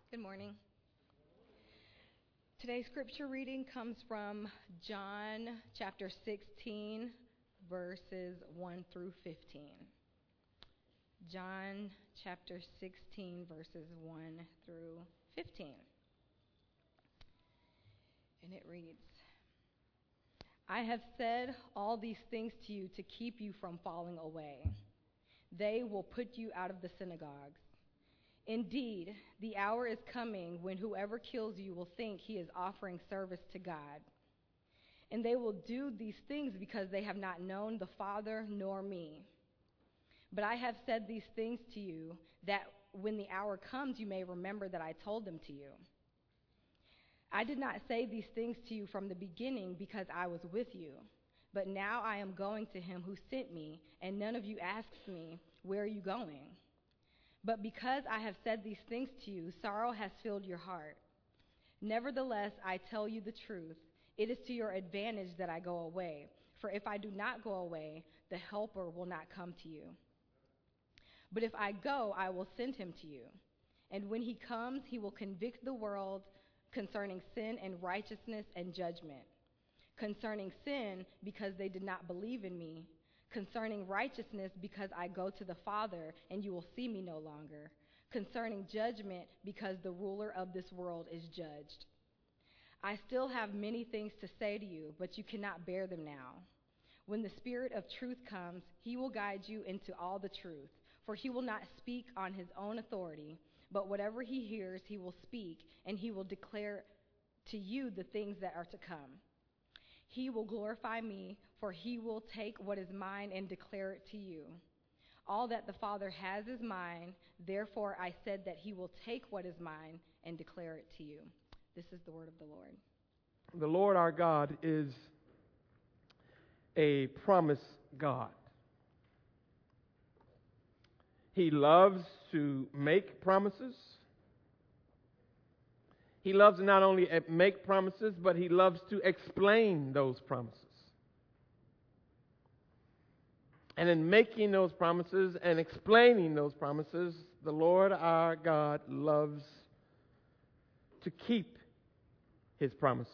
Good morning. Today's scripture reading comes from John chapter 16, verses 1 through 15. John chapter 16, verses 1 through 15. And it reads, I have said all these things to you to keep you from falling away. They will put you out of the synagogues. Indeed, the hour is coming when whoever kills you will think he is offering service to God. And they will do these things because they have not known the Father nor me. But I have said these things to you that when the hour comes you may remember that I told them to you. I did not say these things to you from the beginning because I was with you. But now I am going to him who sent me, and none of you asks me, where are you going? But because I have said these things to you, sorrow has filled your heart. Nevertheless, I tell you the truth. It is to your advantage that I go away. For if I do not go away, the Helper will not come to you. But if I go, I will send him to you. And when he comes, he will convict the world concerning sin and righteousness and judgment. Concerning sin, because they did not believe in me. Concerning righteousness, because I go to the Father, and you will see me no longer. Concerning judgment, because the ruler of this world is judged. I still have many things to say to you, but you cannot bear them now. When the Spirit of truth comes, he will guide you into all the truth, for he will not speak on his own authority, but whatever he hears, he will speak, and he will declare to you the things that are to come. He will glorify me, for he will take what is mine and declare it to you. All that the Father has is mine, therefore I said that he will take what is mine and declare it to you. This is the word of the Lord. The Lord our God is a promise God. He loves to make promises. He loves to not only make promises, but he loves to explain those promises. And in making those promises and explaining those promises, the Lord our God loves to keep his promises.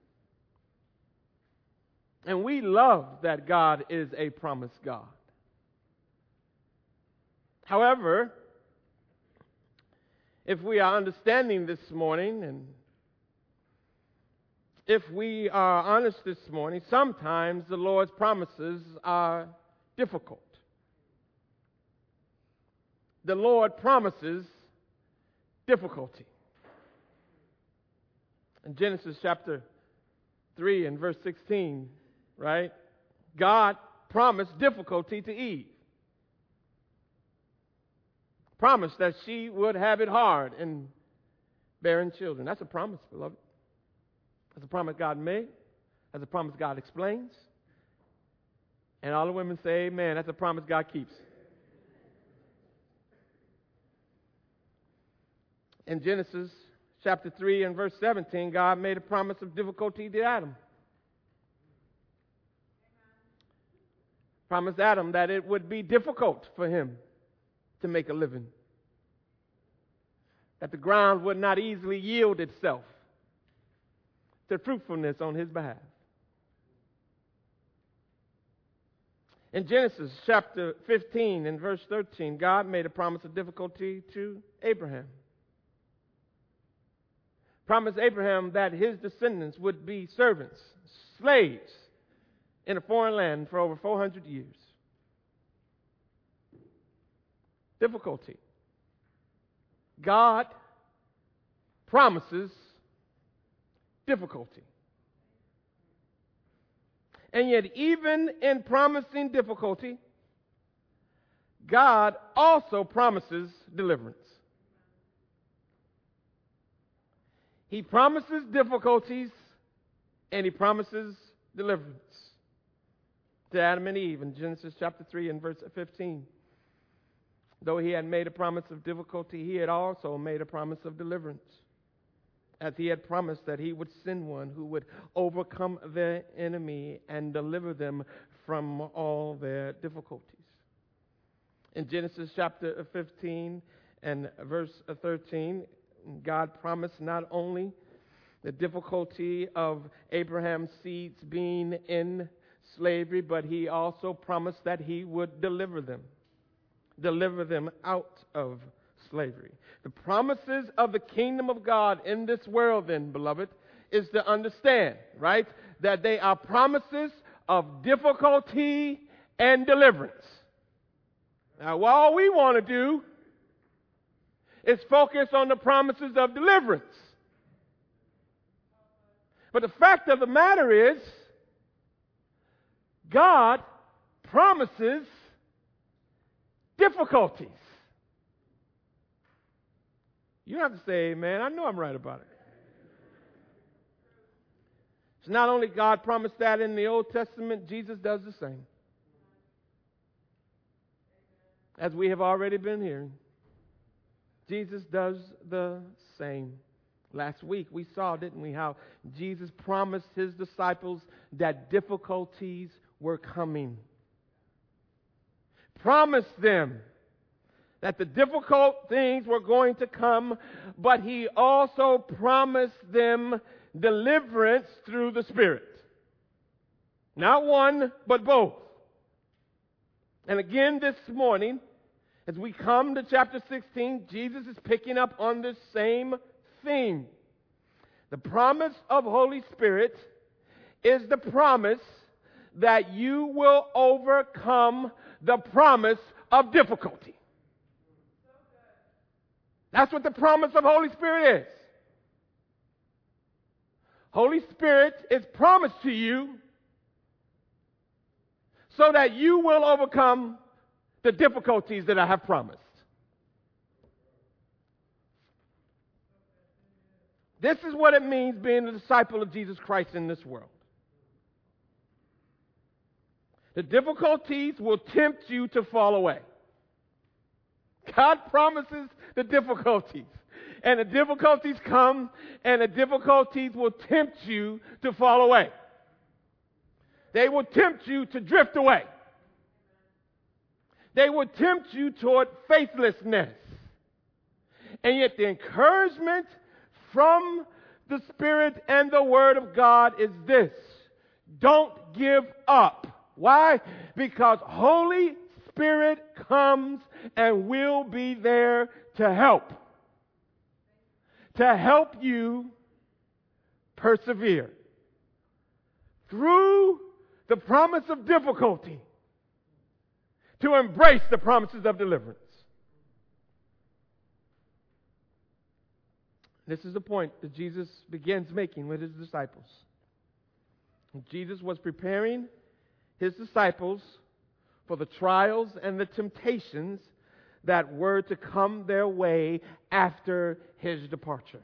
And we love that God is a promise God. However, if we are understanding this morning, and if we are honest this morning, sometimes the Lord's promises are difficult. The Lord promises difficulty. In Genesis chapter 3 and verse 16, right? God promised difficulty to Eve. Promised that she would have it hard in bearing children. That's a promise, beloved. That's a promise God made. That's a promise God explains. And all the women say, amen. That's a promise God keeps. In Genesis chapter 3 and verse 17, God made a promise of difficulty to Adam. Promised Adam that it would be difficult for him to make a living. That the ground would not easily yield itself to fruitfulness on his behalf. In Genesis chapter 15 and verse 13, God made a promise of difficulty to Abraham. Promised Abraham that his descendants would be servants, slaves in a foreign land for over 400 years. Difficulty. God promises difficulty. And yet, even in promising difficulty, God also promises deliverance. He promises difficulties and he promises deliverance to Adam and Eve in Genesis chapter 3 and verse 15. Though he had made a promise of difficulty, he had also made a promise of deliverance. As he had promised that he would send one who would overcome their enemy and deliver them from all their difficulties. In Genesis chapter 15 and verse 13, God promised not only the difficulty of Abraham's seeds being in slavery, but he also promised that he would deliver them out of slavery. The promises of the kingdom of God in this world, then, beloved, is to understand, right, that they are promises of difficulty and deliverance. Now, all we want to do is focus on the promises of deliverance. But the fact of the matter is, God promises difficulties. You don't have to say amen. I know I'm right about it. So not only God promised that in the Old Testament, Jesus does the same. As we have already been hearing, Jesus does the same. Last week we saw, didn't we, how Jesus promised his disciples that difficulties were coming. Promised them that the difficult things were going to come, but he also promised them deliverance through the Spirit. Not one, but both. And again this morning, as we come to chapter 16, Jesus is picking up on this same theme. The promise of Holy Spirit is the promise that you will overcome the promise of difficulty. That's what the promise of Holy Spirit is. Holy Spirit is promised to you so that you will overcome the difficulties that I have promised. This is what it means being a disciple of Jesus Christ in this world. The difficulties will tempt you to fall away. God promises the difficulties. And the difficulties come, and the difficulties will tempt you to fall away. They will tempt you to drift away. They will tempt you toward faithlessness. And yet the encouragement from the Spirit and the Word of God is this: don't give up. Why? Because Holy Spirit comes and will be there to help. To help you persevere through the promise of difficulty, to embrace the promises of deliverance. This is the point that Jesus begins making with his disciples. Jesus was preparing his disciples for the trials and the temptations that were to come their way after his departure.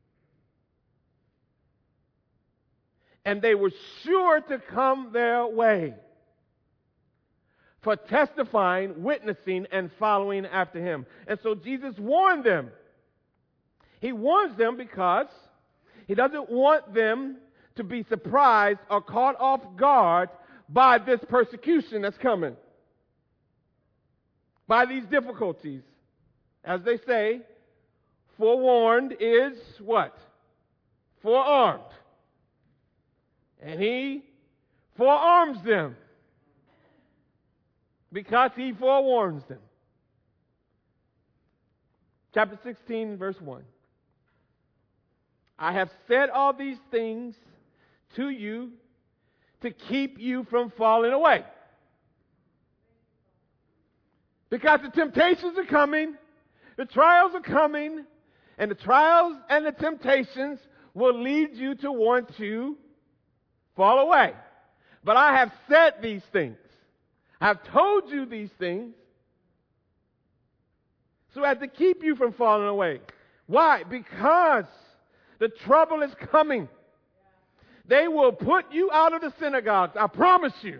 And they were sure to come their way for testifying, witnessing, and following after him. And so Jesus warned them. He warns them because he doesn't want them to be surprised or caught off guard by this persecution that's coming. By these difficulties. As they say, forewarned is what? Forearmed. And he forearms them because he forewarns them. Chapter 16, verse 1. I have said all these things to you to keep you from falling away. Because the temptations are coming, the trials are coming, and the trials and the temptations will lead you to want to fall away. But I have said these things. I have told you these things so as to keep you from falling away. Why? Because the trouble is coming. They will put you out of the synagogues. I promise you.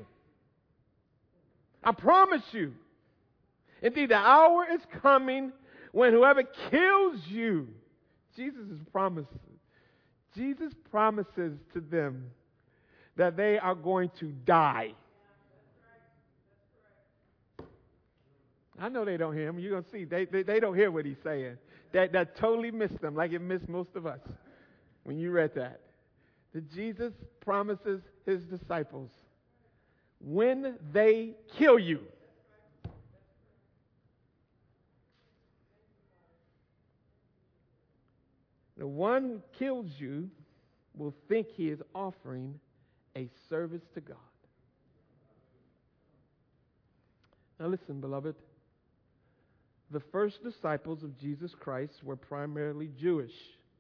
I promise you. Indeed, the hour is coming when whoever kills you, Jesus promises to them that they are going to die. I know they don't hear him. You're going to see. They don't hear what he's saying. that totally missed them, like it missed most of us when you read that. That Jesus promises his disciples, when they kill you, the one who kills you will think he is offering a service to God. Now listen, beloved. The first disciples of Jesus Christ were primarily Jewish.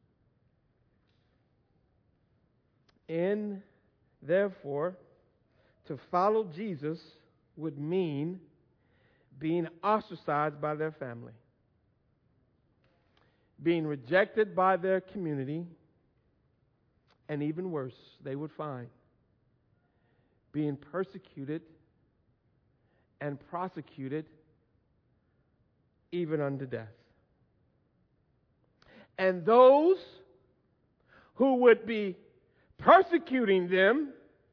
And therefore, to follow Jesus would mean being ostracized by their family, being rejected by their community, and even worse, they would find being persecuted and prosecuted even unto death. And those who would be persecuting them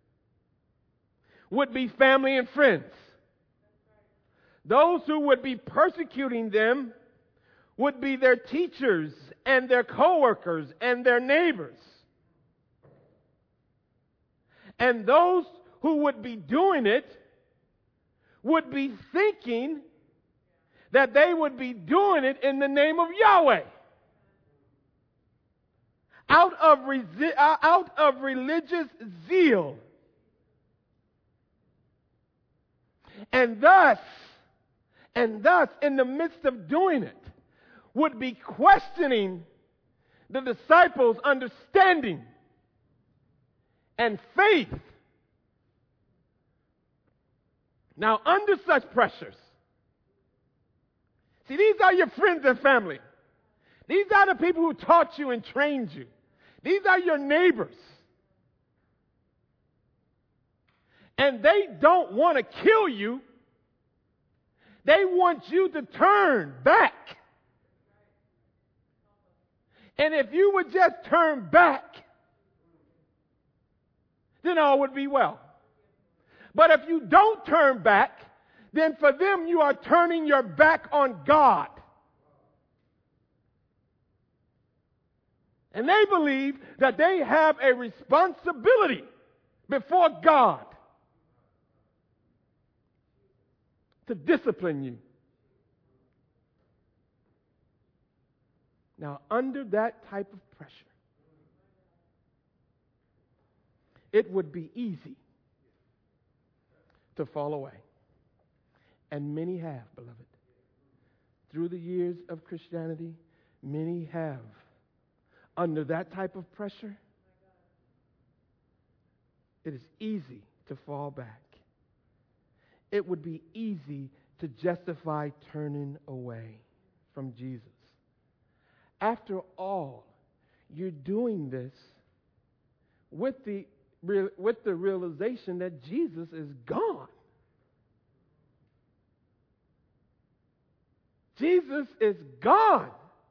would be family and friends. Those who would be persecuting them would be their teachers and their co-workers and their neighbors. And those who would be doing it would be thinking that they would be doing it in the name of Yahweh. Out of religious zeal. And thus, in the midst of doing it, would be questioning the disciples' understanding and faith. Now, under such pressures, see, these are your friends and family. These are the people who taught you and trained you. These are your neighbors. And they don't want to kill you. They want you to turn back. And if you would just turn back, then all would be well. But if you don't turn back, then for them you are turning your back on God. And they believe that they have a responsibility before God to discipline you. Now, under that type of pressure, it would be easy to fall away. And many have, beloved. Through the years of Christianity, many have. Under that type of pressure, it is easy to fall back. It would be easy to justify turning away from Jesus. After all, you're doing this with the realization that Jesus is gone. Jesus is gone.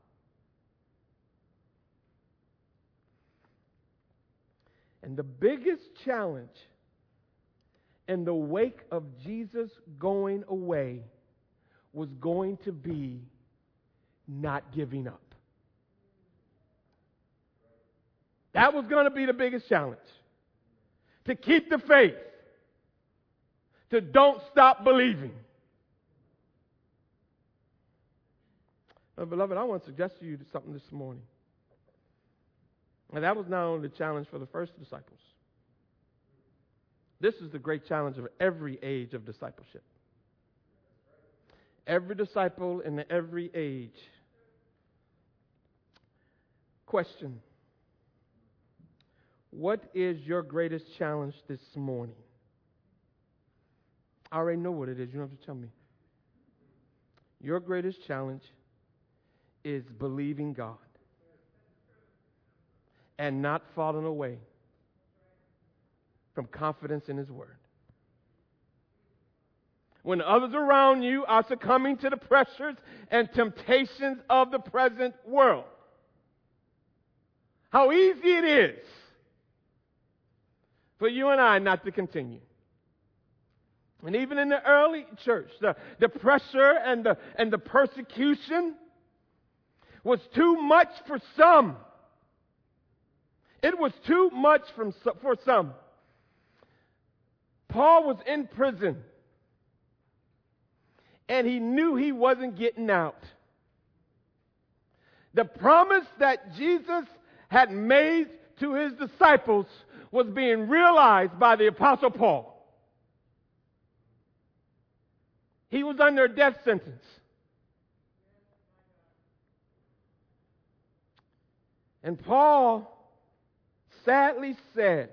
And the biggest challenge in the wake of Jesus going away was going to be not giving up. That was going to be the biggest challenge. To keep the faith. To don't stop believing. Now, beloved, I want to suggest to you something this morning. And that was not only the challenge for the first disciples. This is the great challenge of every age of discipleship. Every disciple in every age. Question. What is your greatest challenge this morning? I already know what it is. You don't have to tell me. Your greatest challenge is believing God and not falling away from confidence in His Word. When others around you are succumbing to the pressures and temptations of the present world, how easy it is for you and I not to continue. And even in the early church, the pressure and the persecution was too much for some. It was too much for some. Paul was in prison, and he knew he wasn't getting out. The promise that Jesus had made to his disciples was being realized by the Apostle Paul. He was under a death sentence. And Paul sadly said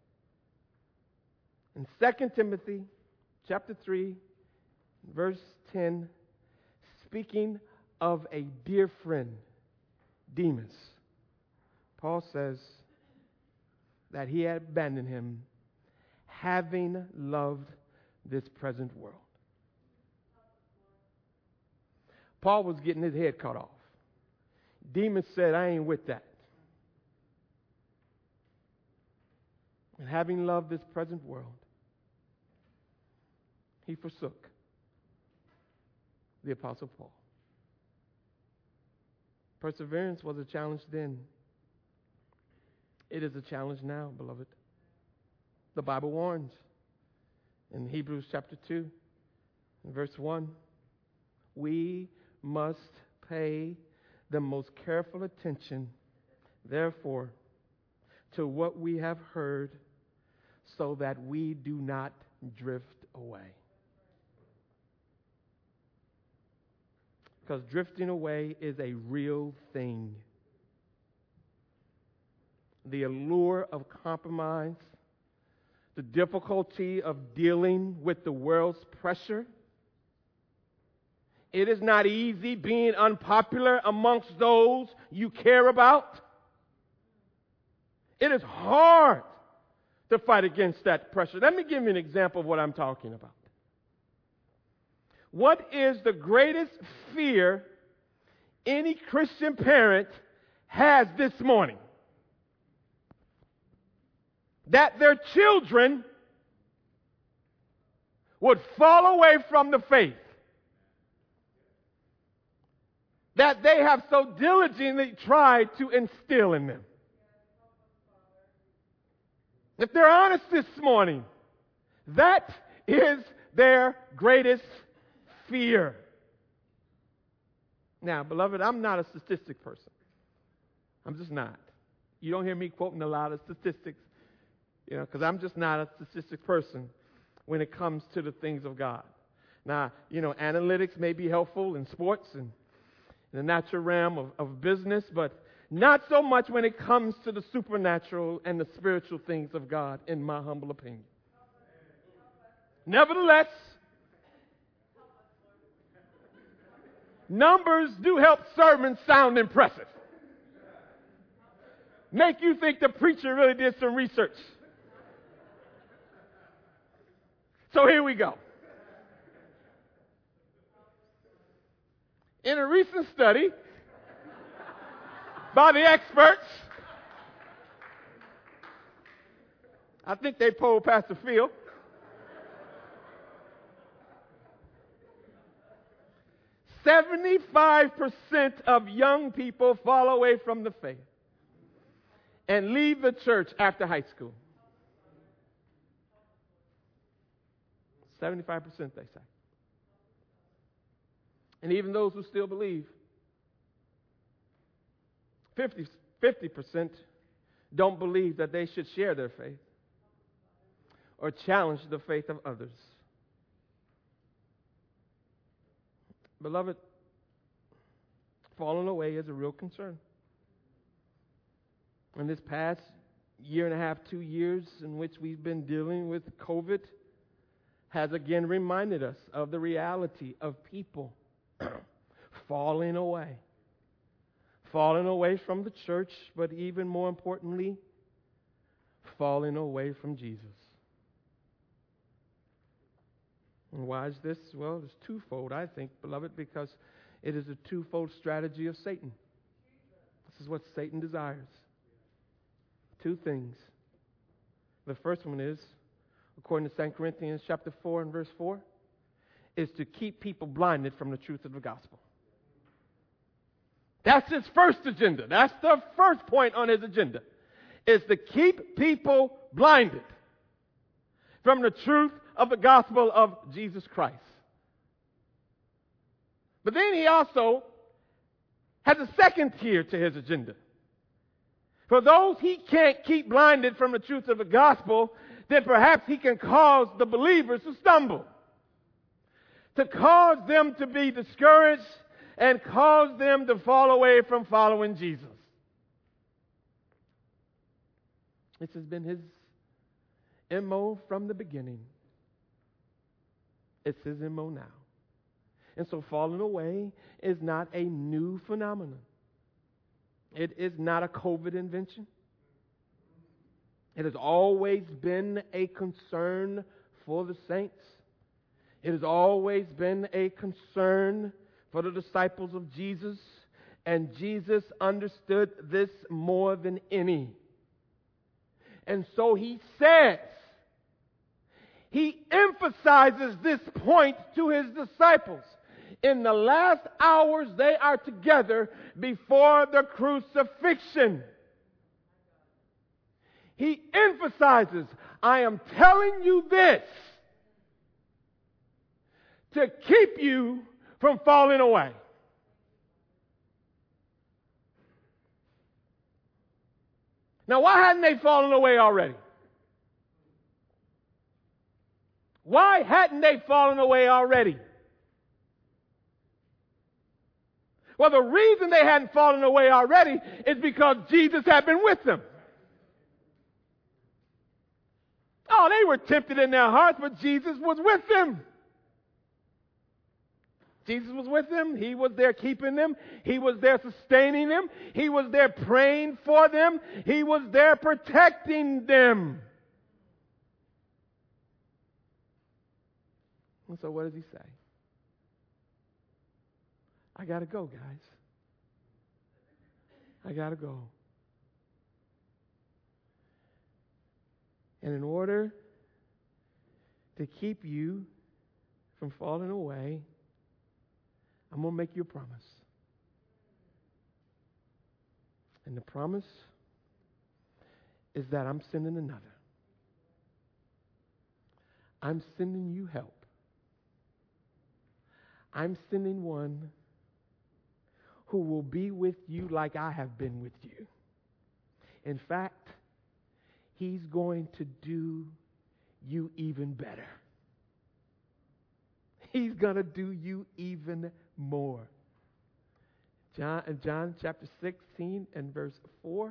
in 2 Timothy chapter 3, verse 10, speaking of a dear friend, Demas, Paul says that he had abandoned him, having loved this present world. Paul was getting his head cut off. Demas said, I ain't with that. And having loved this present world, he forsook the Apostle Paul. Perseverance was a challenge then. It is a challenge now, beloved. The Bible warns in Hebrews chapter 2, verse 1, we must pay the most careful attention, therefore, to what we have heard, so that we do not drift away. Because drifting away is a real thing. The allure of compromise, the difficulty of dealing with the world's pressure. It is not easy being unpopular amongst those you care about. It is hard to fight against that pressure. Let me give you an example of what I'm talking about. What is the greatest fear any Christian parent has this morning? That their children would fall away from the faith that they have so diligently tried to instill in them. If they're honest this morning, that is their greatest fear. Now, beloved, I'm not a statistic person. I'm just not. You don't hear me quoting a lot of statistics, because I'm just not a statistic person when it comes to the things of God. Now, analytics may be helpful in sports and in the natural realm of business, but not so much when it comes to the supernatural and the spiritual things of God, in my humble opinion. Nevertheless, numbers do help sermons sound impressive. Make you think the preacher really did some research. So here we go. In a recent study by the experts, I think they polled Pastor Phil. "75% of young people fall away from the faith and leave the church after high school." 75%, they say. And even those who still believe, 50% don't believe that they should share their faith or challenge the faith of others. Beloved, falling away is a real concern. In this past year and a half, 2 years in which we've been dealing with COVID, has again reminded us of the reality of people falling away from the church, but even more importantly, falling away from Jesus. And why is this? Well, it's twofold, I think, beloved, because it is a twofold strategy of Satan. This is what Satan desires. Two things. The first one is, according to 2 Corinthians chapter 4 and verse 4, is to keep people blinded from the truth of the gospel. That's his first agenda. That's the first point on his agenda, is to keep people blinded from the truth of the gospel of Jesus Christ. But then he also has a second tier to his agenda. For those he can't keep blinded from the truth of the gospel, then perhaps he can cause the believers to stumble, to cause them to be discouraged and cause them to fall away from following Jesus. This has been his MO from the beginning. It's his MO now. And so falling away is not a new phenomenon. It is not a COVID invention. It has always been a concern for the saints. It has always been a concern for the disciples of Jesus, and Jesus understood this more than any. And so he says, he emphasizes this point to his disciples. In the last hours they are together before the crucifixion. He emphasizes, I am telling you this to keep you from falling away. Now, why hadn't they fallen away already? Why hadn't they fallen away already? Well, the reason they hadn't fallen away already is because Jesus had been with them. Oh, they were tempted in their hearts, but Jesus was with them. Jesus was with them. He was there keeping them. He was there sustaining them. He was there praying for them. He was there protecting them. And so what does he say? I got to go, guys. I got to go. And in order to keep you from falling away, I'm going to make you a promise. And the promise is that I'm sending another. I'm sending you help. I'm sending one who will be with you like I have been with you. In fact, he's going to do you even better. He's going to do you even more. John chapter 16 and verse 4.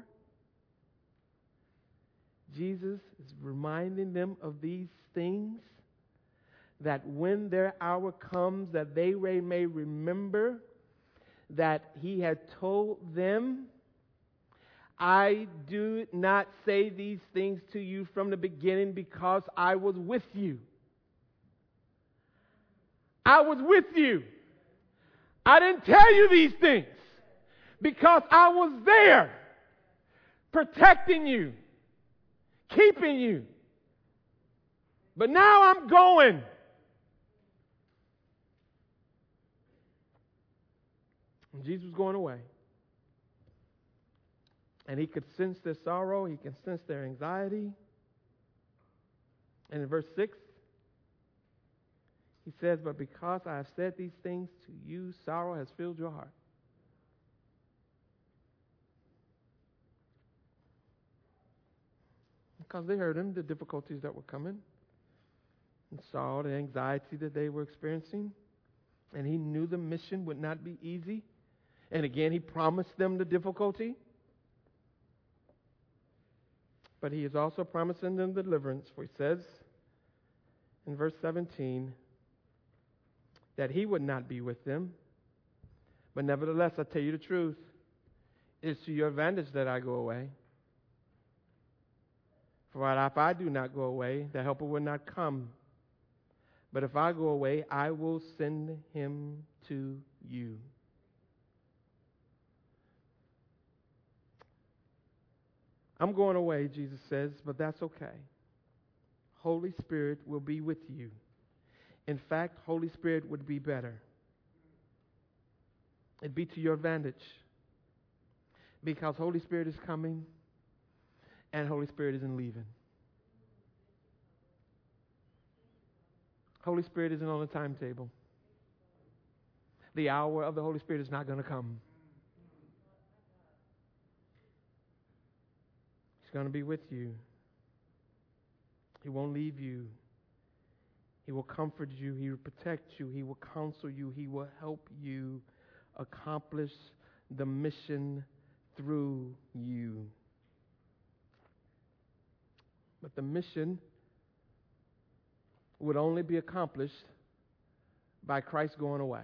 Jesus is reminding them of these things, that when their hour comes, that they may remember that he had told them, I do not say these things to you from the beginning because I was with you. I was with you. I didn't tell you these things because I was there protecting you, keeping you. But now I'm going. And Jesus was going away. And he could sense their sorrow. He can sense their anxiety. And in verse 6, he says, but because I have said these things to you, sorrow has filled your heart. Because they heard him, the difficulties that were coming, and saw the anxiety that they were experiencing. And he knew the mission would not be easy. And again, he promised them the difficulty. But he is also promising them deliverance. For he says in verse 17 that he would not be with them. But nevertheless, I tell you the truth, it is to your advantage that I go away. For if I do not go away, the helper will not come. But if I go away, I will send him to you. I'm going away, Jesus says, but that's okay. Holy Spirit will be with you. In fact, Holy Spirit would be better. It'd be to your advantage. Because Holy Spirit is coming and Holy Spirit isn't leaving. Holy Spirit isn't on the timetable. The hour of the Holy Spirit is not going to come. He's going to be with you. He won't leave you. He will comfort you. He will protect you. He will counsel you. He will help you accomplish the mission through you. But the mission would only be accomplished by Christ going away.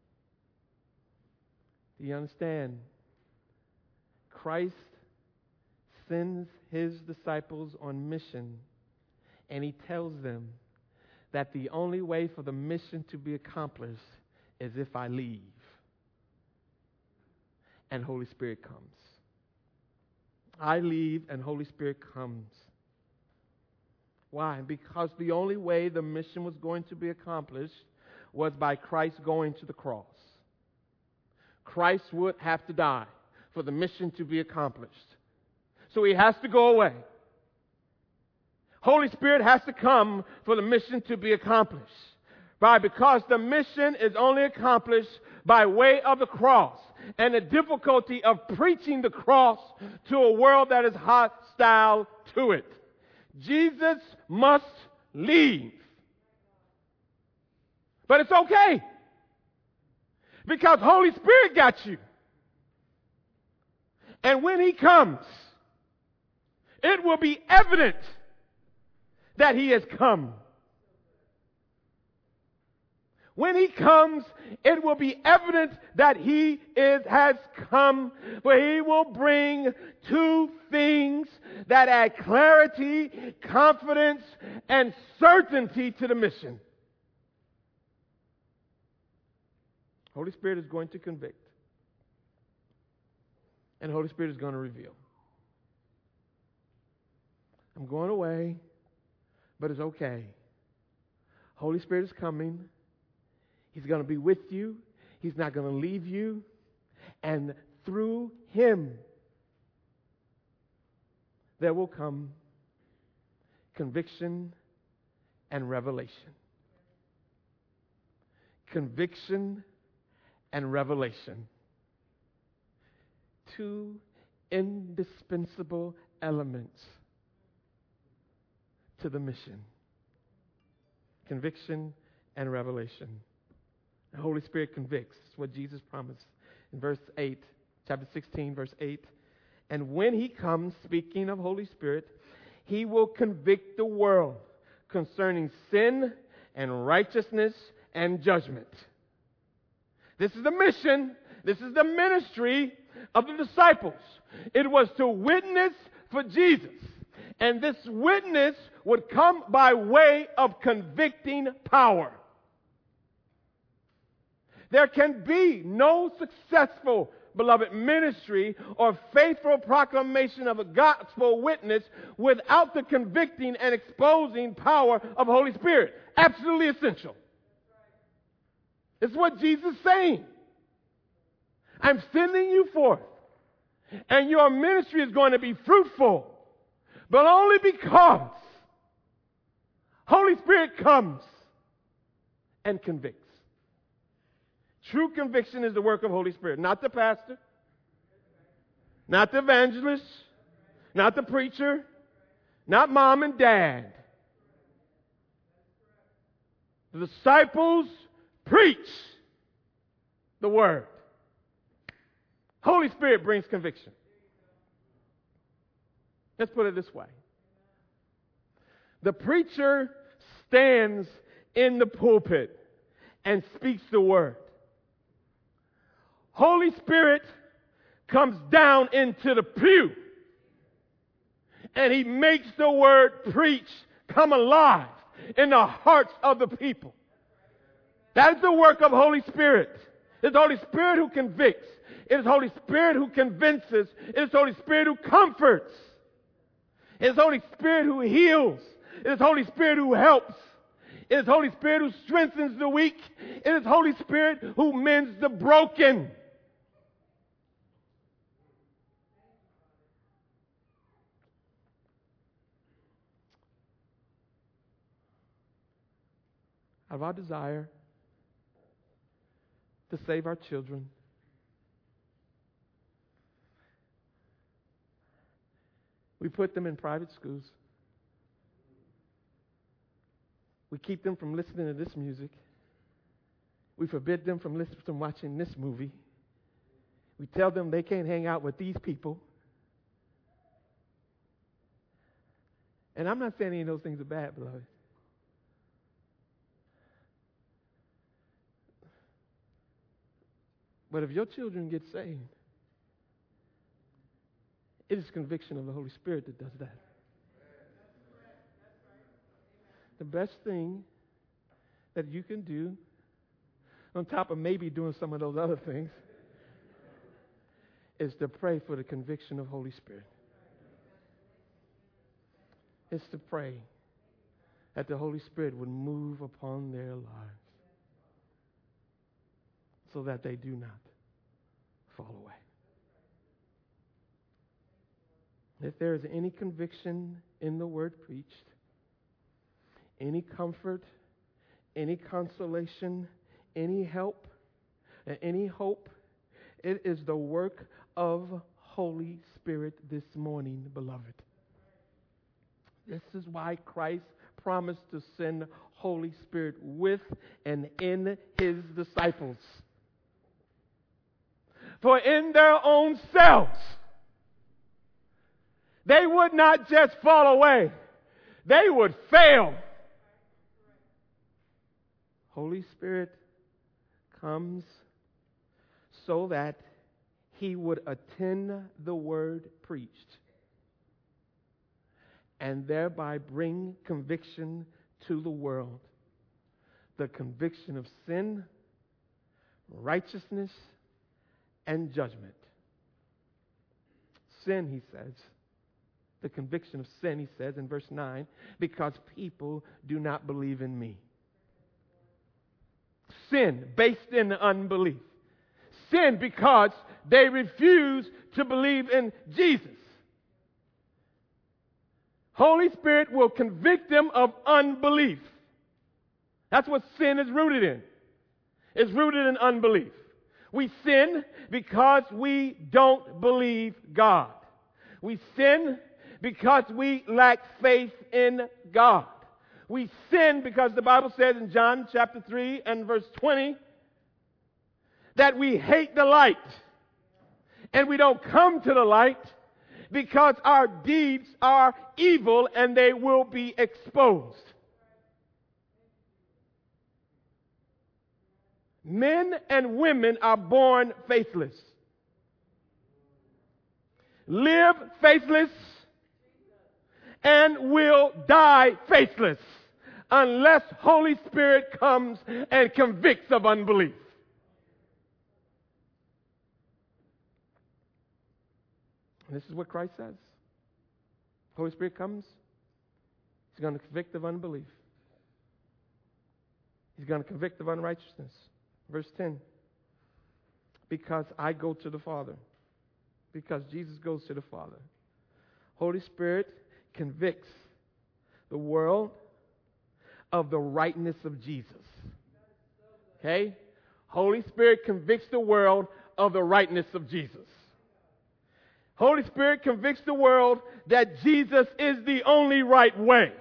Do you understand? Christ sends his disciples on mission, and he tells them that the only way for the mission to be accomplished is if I leave and Holy Spirit comes. I leave and Holy Spirit comes. Why? Because the only way the mission was going to be accomplished was by Christ going to the cross. Christ would have to die for the mission to be accomplished. So he has to go away. Holy Spirit has to come for the mission to be accomplished. Why? Because the mission is only accomplished by way of the cross. And the difficulty of preaching the cross to a world that is hostile to it. Jesus must leave. But it's okay. Because Holy Spirit got you. And when he comes, it will be evident that he has come. When he comes, it will be evident that he has come, for he will bring two things that add clarity, confidence, and certainty to the mission. Holy Spirit is going to convict, and Holy Spirit is going to reveal. I'm going away, but it's okay. Holy Spirit is coming. He's going to be with you. He's not going to leave you. And through him, there will come conviction and revelation. Conviction and revelation. Two indispensable elements to the mission. Conviction and revelation. The Holy Spirit convicts. It's what Jesus promised in verse 8, chapter 16, verse 8. And when he comes, speaking of Holy Spirit, he will convict the world concerning sin and righteousness and judgment. This is the mission. This is the ministry of the disciples. It was to witness for Jesus. And this witness would come by way of convicting power. There can be no successful, beloved, ministry or faithful proclamation of a gospel witness without the convicting and exposing power of Holy Spirit. Absolutely essential. It's what Jesus is saying. I'm sending you forth, and your ministry is going to be fruitful, but only because Holy Spirit comes and convicts. True conviction is the work of Holy Spirit, not the pastor, not the evangelist, not the preacher, not mom and dad. The disciples preach the word. Holy Spirit brings conviction. Let's put it this way. The preacher stands in the pulpit and speaks the word. Holy Spirit comes down into the pew and he makes the word preach come alive in the hearts of the people. That is the work of Holy Spirit. It's Holy Spirit who convicts. It is Holy Spirit who convinces. It is Holy Spirit who comforts. It is Holy Spirit who heals. It is Holy Spirit who helps. It is Holy Spirit who strengthens the weak. It is Holy Spirit who mends the broken. out of our desire to save our children, we put them in private schools. We keep them from listening to this music. We forbid them from watching this movie. We tell them they can't hang out with these people. And I'm not saying any of those things are bad, beloved. But if your children get saved, it is conviction of the Holy Spirit that does that. The best thing that you can do, on top of maybe doing some of those other things, is to pray for the conviction of Holy Spirit. It's to pray that the Holy Spirit would move upon their lives so that they do not fall away. If there is any conviction in the word preached, any comfort, any consolation, any help, and any hope, it is the work of Holy Spirit this morning, beloved. This is why Christ promised to send Holy Spirit with and in his disciples. For in their own selves, they would not just fall away, they would fail. Holy Spirit comes so that he would attend the word preached and thereby bring conviction to the world. The conviction of sin, righteousness, and judgment. Sin, he says. The conviction of sin, he says in verse 9, because people do not believe in me. Sin based in unbelief. Sin because they refuse to believe in Jesus. Holy Spirit will convict them of unbelief. That's what sin is rooted in. It's rooted in unbelief. We sin because we don't believe God. We sin because we lack faith in God. We sin because the Bible says in John chapter 3 and verse 20 that we hate the light and we don't come to the light because our deeds are evil and they will be exposed. Men and women are born faithless, live faithless, and will die faithless unless Holy Spirit comes and convicts of unbelief. This is what Christ says. Holy Spirit comes. He's going to convict of unbelief. He's going to convict of unrighteousness. Verse 10. Because I go to the Father. Because Jesus goes to the Father. Holy Spirit convicts the world of the rightness of Jesus. Okay? Holy Spirit convicts the world of the rightness of Jesus. Holy Spirit convicts the world that Jesus is the only right way.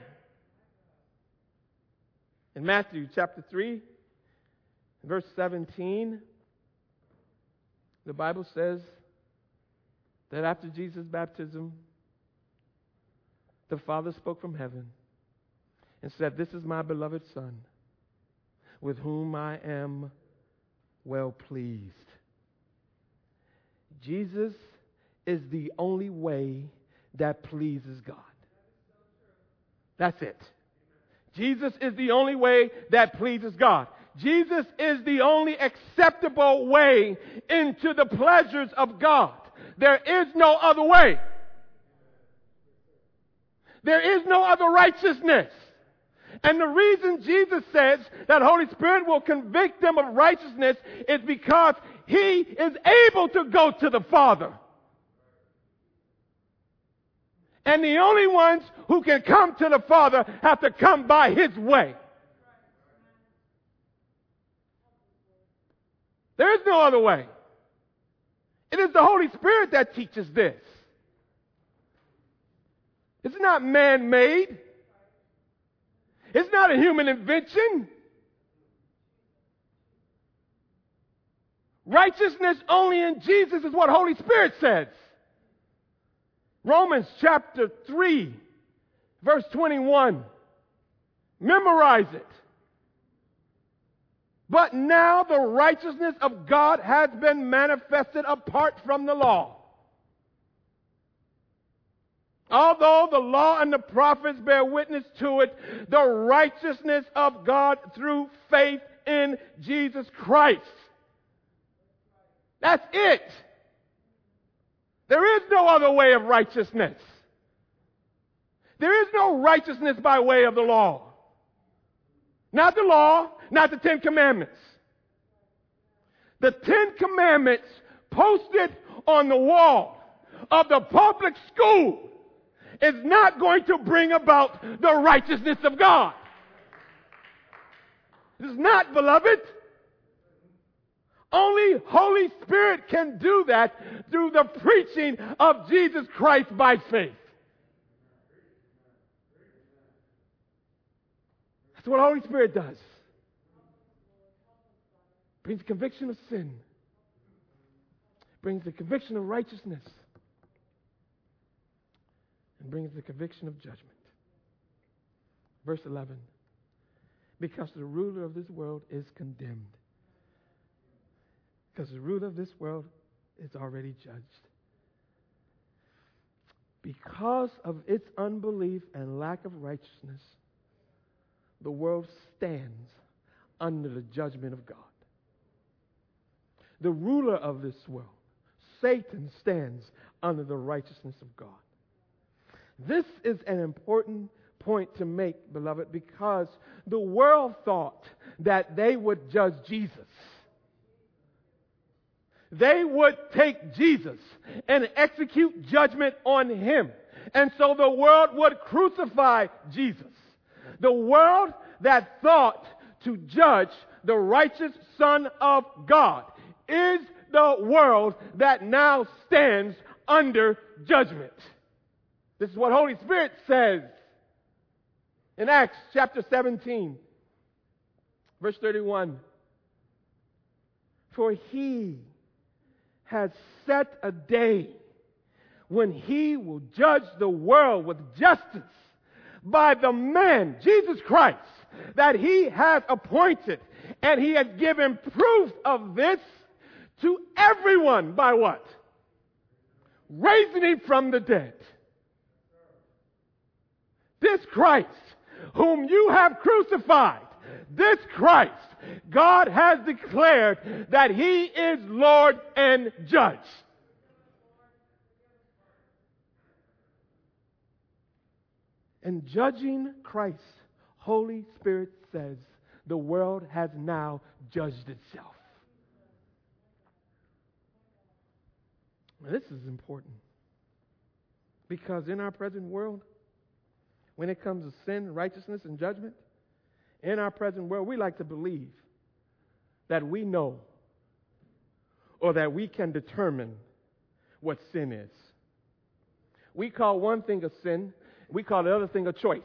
In Matthew chapter 3, verse 17, the Bible says that after Jesus' baptism, the Father spoke from heaven and said, "This is my beloved Son, with whom I am well pleased." Jesus is the only way that pleases God. That's it. Jesus is the only way that pleases God. Jesus is the only acceptable way into the pleasures of God. There is no other way. There is no other righteousness. And the reason Jesus says that Holy Spirit will convict them of righteousness is because He is able to go to the Father. And the only ones who can come to the Father have to come by His way. There is no other way. It is the Holy Spirit that teaches this. It's not man-made. It's not a human invention. Righteousness only in Jesus is what Holy Spirit says. Romans chapter 3, verse 21. Memorize it. But now the righteousness of God has been manifested apart from the law. Although the law and the prophets bear witness to it, the righteousness of God through faith in Jesus Christ. That's it. There is no other way of righteousness. There is no righteousness by way of the law. Not the law, not the 10 Commandments. The 10 Commandments posted on the wall of the public school is not going to bring about the righteousness of God. It is not, beloved. Only Holy Spirit can do that through the preaching of Jesus Christ by faith. That's what Holy Spirit does. Brings conviction of sin. Brings the conviction of righteousness. And brings the conviction of judgment. Verse 11. Because the ruler of this world is condemned. Because the ruler of this world is already judged. Because of its unbelief and lack of righteousness, the world stands under the judgment of God. The ruler of this world, Satan, stands under the righteousness of God. This is an important point to make, beloved, because the world thought that they would judge Jesus. They would take Jesus and execute judgment on him. And so the world would crucify Jesus. The world that thought to judge the righteous Son of God is the world that now stands under judgment. This is what Holy Spirit says in Acts chapter 17, verse 31. For he has set a day when he will judge the world with justice by the man, Jesus Christ, that he has appointed. And he has given proof of this to everyone by what? Raising him from the dead. This Christ, whom you have crucified, this Christ, God has declared that he is Lord and Judge. And judging Christ, Holy Spirit says, the world has now judged itself. Now, this is important. Because in our present world, when it comes to sin, righteousness, and judgment, in our present world, we like to believe that we know or that we can determine what sin is. We call one thing a sin, we call the other thing a choice.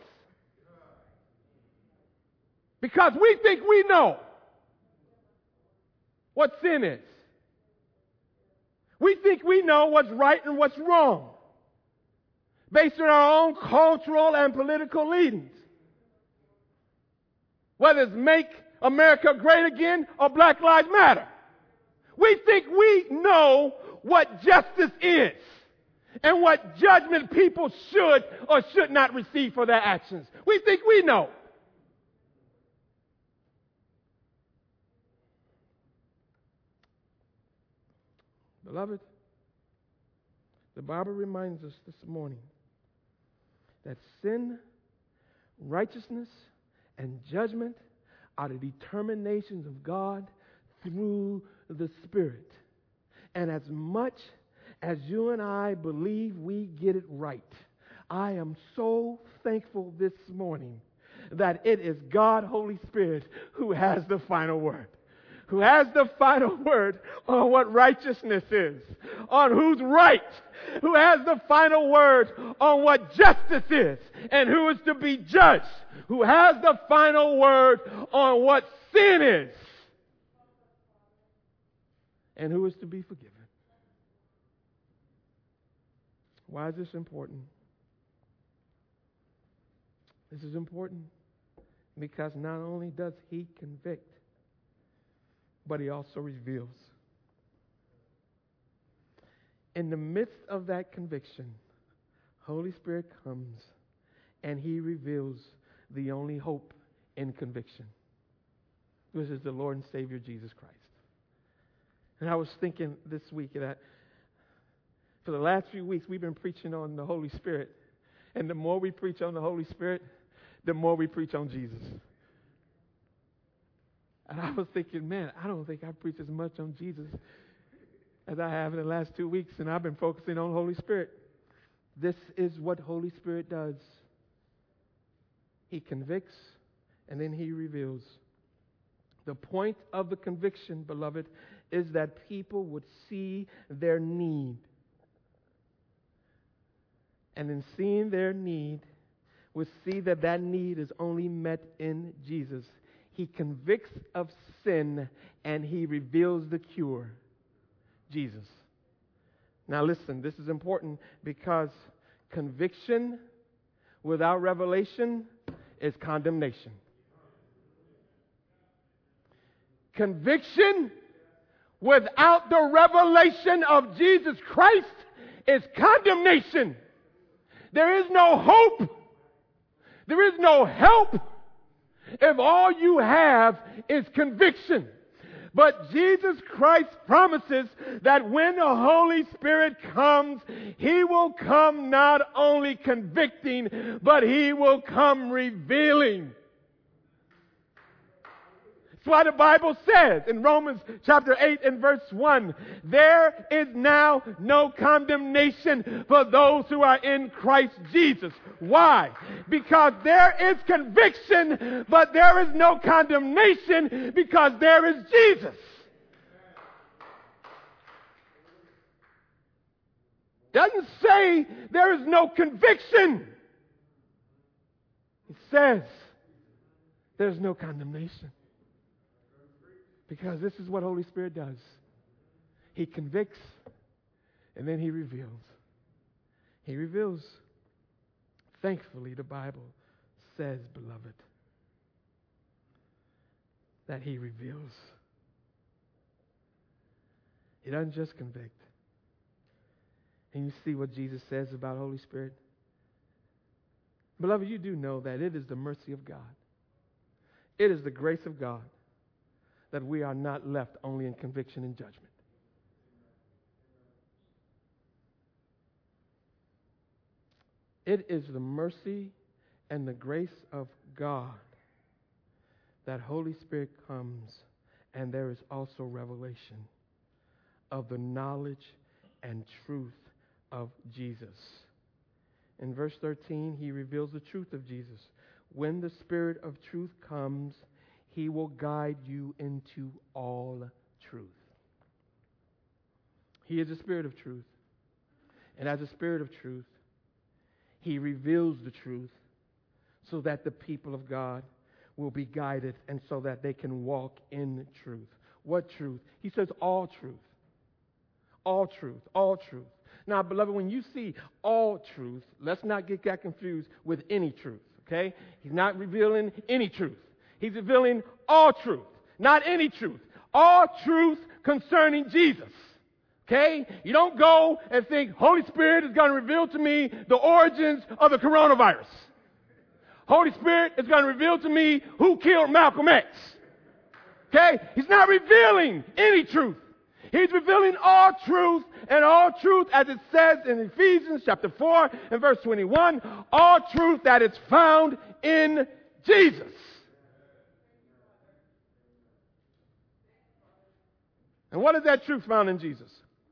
Because we think we know what sin is. We think we know what's right and what's wrong based on our own cultural and political leanings. Whether it's Make America Great Again or Black Lives Matter. We think we know what justice is and what judgment people should or should not receive for their actions. We think we know. Beloved, the Bible reminds us this morning that sin, righteousness, and judgment are the determinations of God through the Spirit. And as much as you and I believe we get it right, I am so thankful this morning that it is God, Holy Spirit, who has the final word. who has the final word on what righteousness is, on who's right, who has the final word on what justice is, and who is to be judged, who has the final word on what sin is, and who is to be forgiven. Why is this important? This is important because not only does he convict, but he also reveals. In the midst of that conviction, Holy Spirit comes and he reveals the only hope in conviction, which is the Lord and Savior Jesus Christ. And I was thinking this week that for the last few weeks we've been preaching on the Holy Spirit. And the more we preach on the Holy Spirit, the more we preach on Jesus. And I was thinking, man, I don't think I preach as much on Jesus as I have in the last 2 weeks, and I've been focusing on Holy Spirit. This is what Holy Spirit does. He convicts, and then he reveals. The point of the conviction, beloved, is that people would see their need. And in seeing their need, would see that that need is only met in Jesus. He convicts of sin, and he reveals the cure. Jesus. Now listen, this is important because conviction without revelation is condemnation. Conviction without the revelation of Jesus Christ is condemnation. There is no hope. There is no help if all you have is conviction. But Jesus Christ promises that when the Holy Spirit comes, he will come not only convicting, but he will come revealing. That's why the Bible says in Romans chapter 8 and verse 1, there is now no condemnation for those who are in Christ Jesus. Why? Because there is conviction, but there is no condemnation because there is Jesus. Doesn't say there is no conviction. It says there's no condemnation. Because this is what Holy Spirit does. He convicts, and then he reveals. He reveals. Thankfully, the Bible says, beloved, that he reveals. He doesn't just convict. And you see what Jesus says about Holy Spirit? Beloved, you do know that it is the mercy of God. It is the grace of God that we are not left only in conviction and judgment. It is the mercy and the grace of God that Holy Spirit comes, and there is also revelation of the knowledge and truth of Jesus. In verse 13, he reveals the truth of Jesus. When the Spirit of truth comes, he will guide you into all truth. He is the Spirit of truth. And as a Spirit of truth, he reveals the truth so that the people of God will be guided and so that they can walk in truth. What truth? He says all truth. All truth. All truth. Now, beloved, when you see all truth, let's not get that confused with any truth, okay? He's not revealing any truth. He's revealing all truth, not any truth. All truth concerning Jesus. Okay? You don't go and think, Holy Spirit is going to reveal to me the origins of the coronavirus. Holy Spirit is going to reveal to me who killed Malcolm X. Okay? He's not revealing any truth. He's revealing all truth, and all truth, as it says in Ephesians chapter 4 and verse 21, all truth that is found in Jesus. And what is that truth found in Jesus?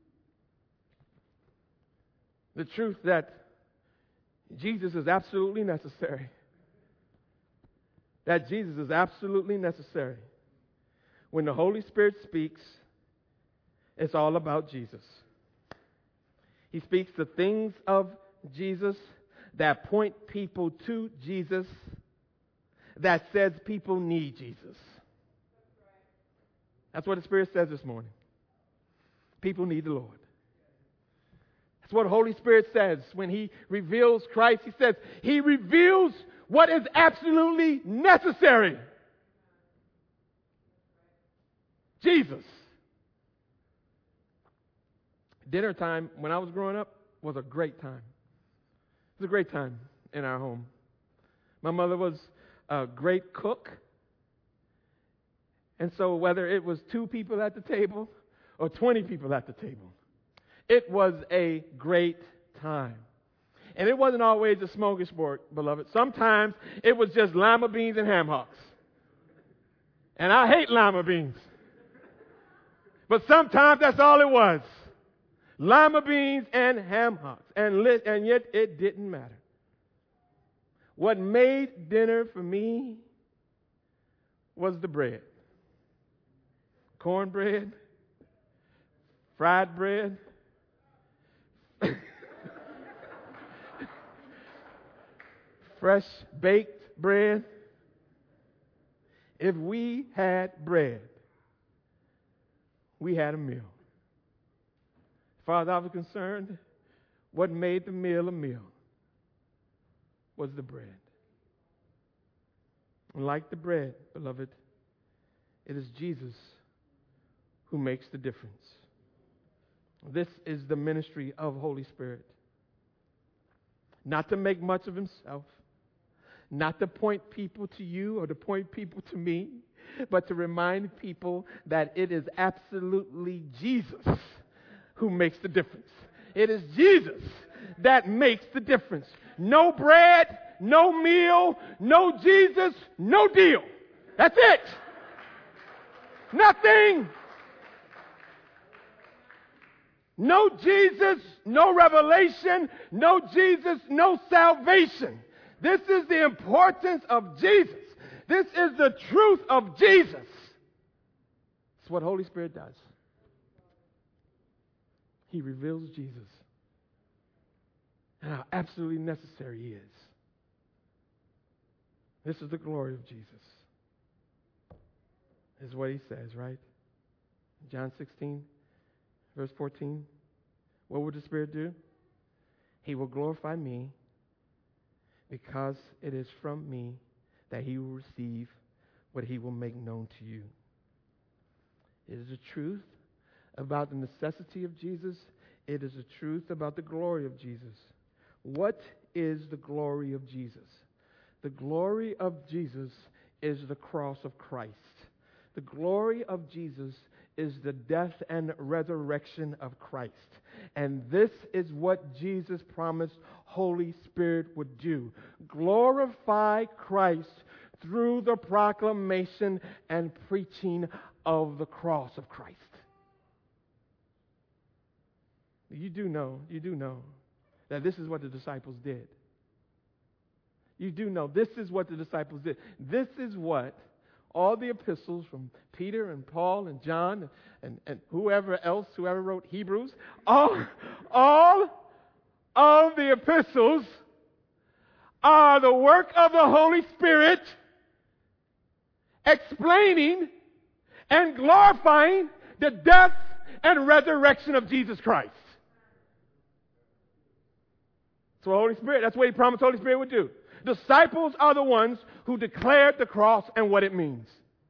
The truth that Jesus is absolutely necessary. That Jesus is absolutely necessary. when the Holy Spirit speaks, it's all about Jesus. He speaks the things of Jesus that point people to Jesus, that says people need Jesus. That's what the Spirit says this morning. People need the Lord. That's what the Holy Spirit says when He reveals Christ. He says He reveals what is absolutely necessary. Jesus. Dinner time when I was growing up was a great time. It was a great time in our home. My mother was a great cook. And so whether it was 2 people at the table or 20 people at the table, it was a great time. And it wasn't always a smorgasbord, beloved. Sometimes it was just lima beans and ham hocks. And I hate lima beans. But sometimes that's all it was. Lima beans and ham hocks. And yet it didn't matter. What made dinner for me was the bread. Cornbread, fried bread, fresh baked bread. If we had bread, we had a meal. As far as I was concerned, what made the meal a meal was the bread. And like the bread, beloved, it is Jesus who makes the difference. This is the ministry of Holy Spirit. Not to make much of Himself, not to point people to you or to point people to me, but to remind people that it is absolutely Jesus who makes the difference. It is Jesus that makes the difference. No bread, no meal, no Jesus, no deal. That's it. Nothing. No Jesus, no revelation. No Jesus, no salvation. This is the importance of Jesus. This is the truth of Jesus. It's what Holy Spirit does. He reveals Jesus and how absolutely necessary He is. This is the glory of Jesus. This is what He says, right? John 16, verse 14. What will the Spirit do? He will glorify me because it is from me that He will receive what He will make known to you. It is the truth about the necessity of Jesus. It is the truth about the glory of Jesus. What is the glory of Jesus? The glory of Jesus is the cross of Christ. The glory of Jesus is the death and resurrection of Christ. And this is what Jesus promised Holy Spirit would do. Glorify Christ through the proclamation and preaching of the cross of Christ. You do know that this is what the disciples did. You do know this is what the disciples did. This is what all the epistles from Peter and Paul and John and whoever wrote Hebrews, all of the epistles are the work of the Holy Spirit explaining and glorifying the death and resurrection of Jesus Christ. That's what He promised Holy Spirit would do. Disciples are the ones who declared the cross and what it means.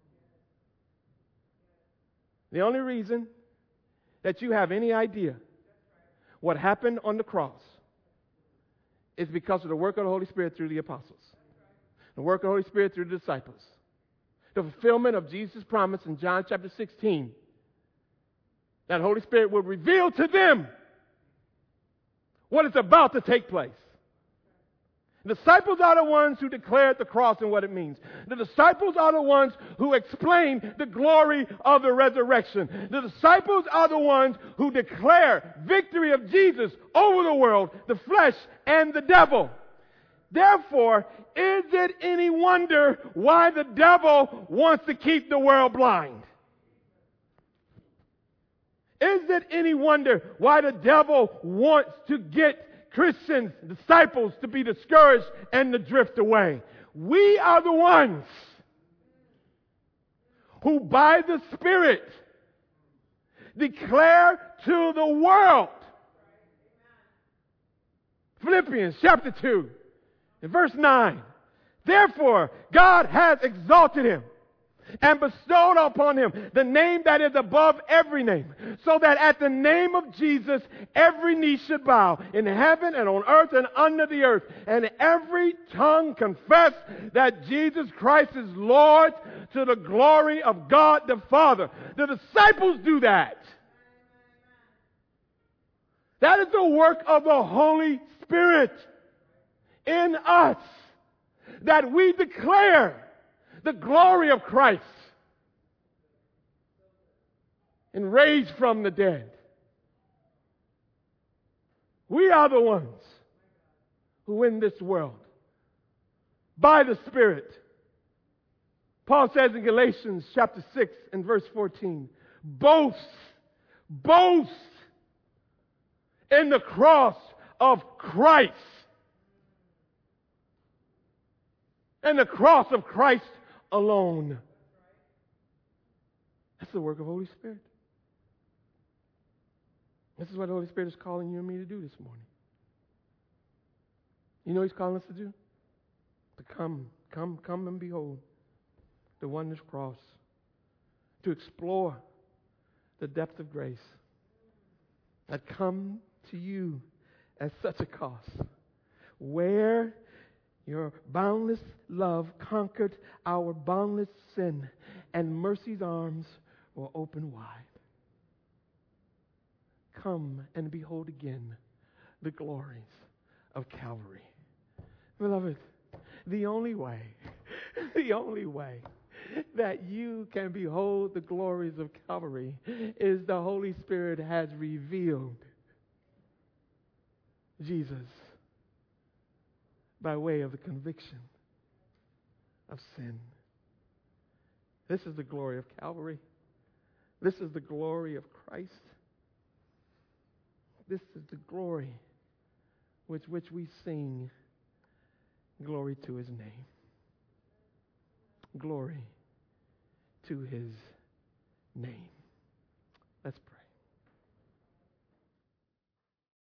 The only reason that you have any idea what happened on the cross is because of the work of the Holy Spirit through the apostles. The work of the Holy Spirit through the disciples. The fulfillment of Jesus' promise in John chapter 16. That the Holy Spirit will reveal to them what is about to take place. The disciples are the ones who declared the cross and what it means. The disciples are the ones who explain the glory of the resurrection. The disciples are the ones who declare victory of Jesus over the world, the flesh, and the devil. Therefore, is it any wonder why the devil wants to keep the world blind? Is it any wonder why the devil wants to get Christians, disciples, to be discouraged and to drift away? We are the ones who by the Spirit declare to the world. Philippians chapter 2 and verse 9. Therefore, God has exalted him and bestowed upon him the name that is above every name, so that at the name of Jesus every knee should bow in heaven and on earth and under the earth, and every tongue confess that Jesus Christ is Lord, to the glory of God the Father. The disciples do that. That is the work of the Holy Spirit in us, that we declare the glory of Christ and raised from the dead. We are the ones who in this world, by the Spirit, Paul says in Galatians chapter 6 and verse 14, boast in the cross of Christ. And the cross of Christ alone. That's the work of the Holy Spirit. This is what the Holy Spirit is calling you and me to do this morning. You know what He's calling us to do? To come and behold the wondrous cross. To explore the depth of grace that come to you at such a cost. Where your boundless love conquered our boundless sin, and mercy's arms were open wide. Come and behold again the glories of Calvary. Beloved, the only way that you can behold the glories of Calvary is the Holy Spirit has revealed Jesus by way of the conviction of sin. This is the glory of Calvary. This is the glory of Christ. This is the glory with which we sing glory to His name. Glory to His name. Let's pray.